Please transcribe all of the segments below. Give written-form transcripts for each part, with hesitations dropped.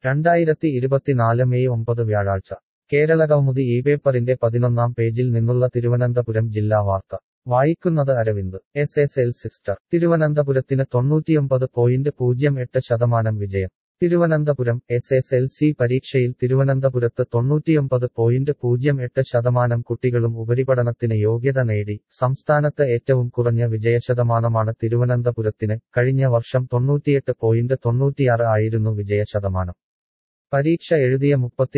2024 May 9 വ്യാഴാഴ്ച കേരളകൗമുദി ഈ പേപ്പറിന്റെ 11-ാം പേജിൽ നിന്നുള്ള തിരുവനന്തപുരം ജില്ലാ വാർത്ത വായിക്കുന്നത് അരവിന്ദ്. SSL സിസ്റ്റർ തിരുവനന്തപുരത്തിന് 99.08% വിജയം. തിരുവനന്തപുരം SSLC പരീക്ഷയിൽ തിരുവനന്തപുരത്ത് 99.08% കുട്ടികളും ഉപരിപഠനത്തിന് യോഗ്യത നേടി. സംസ്ഥാനത്ത് ഏറ്റവും കുറഞ്ഞ വിജയശതമാനമാണ് തിരുവനന്തപുരത്തിന്. കഴിഞ്ഞ വർഷം 98.96 ആയിരുന്നു വിജയശതമാനം. പരീക്ഷ എഴുതിയ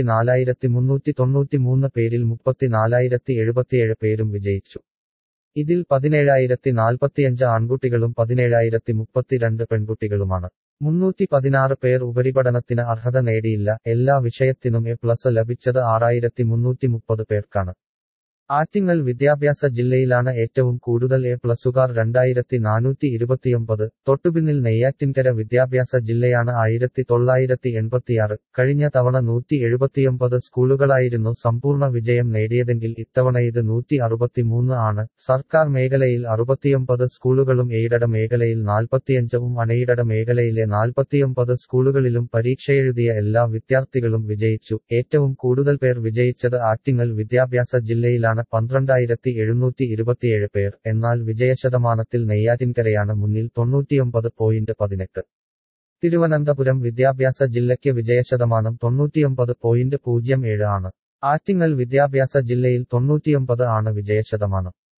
34,393 പേരിൽ 34,077 പേരും വിജയിച്ചു. ഇതിൽ 17,045 ആൺകുട്ടികളും 17,032 പെൺകുട്ടികളുമാണ്. 316 പേർ ഉപരിപഠനത്തിന് അർഹത നേടിയില്ല. എല്ലാ വിഷയത്തിനും എ പ്ലസ് ലഭിച്ചത് 6,330 പേർക്കാണ്. ആറ്റിങ്ങൽ വിദ്യാഭ്യാസ ജില്ലയിലാണ് ഏറ്റവും കൂടുതൽ എ പ്ലസുകാർ 2,429. തൊട്ടുപിന്നിൽ നെയ്യാറ്റിൻകര വിദ്യാഭ്യാസ ജില്ലയാണ് 1,986. കഴിഞ്ഞ തവണ 179 സ്കൂളുകളായിരുന്നു സമ്പൂർണ്ണ വിജയം നേടിയതെങ്കിൽ ഇത്തവണ ഇത് 163 ആണ്. സർക്കാർ മേഖലയിൽ 69 സ്കൂളുകളും എയ്ഡഡ് മേഖലയിൽ 45ഉം അൺഎയ്ഡഡ് മേഖലയിലെ 49 സ്കൂളുകളിലും പരീക്ഷയെഴുതിയ എല്ലാ വിദ്യാർത്ഥികളും വിജയിച്ചു. ഏറ്റവും കൂടുതൽ പേർ വിജയിച്ചത് ആറ്റിങ്ങൽ വിദ്യാഭ്യാസ ജില്ലയിലാണ്, 12,727 പേർ. എന്നാൽ വിജയശതമാനത്തിൽ നെയ്യാറ്റിൻകരയാണ് മുന്നിൽ, 99.18. തിരുവനന്തപുരം വിദ്യാഭ്യാസ ജില്ലയ്ക്ക് വിജയശതമാനം 99.07 ആണ്. ആറ്റിങ്ങൽ വിദ്യാഭ്യാസ ജില്ലയിൽ 99 ആണ് വിജയശതമാനം.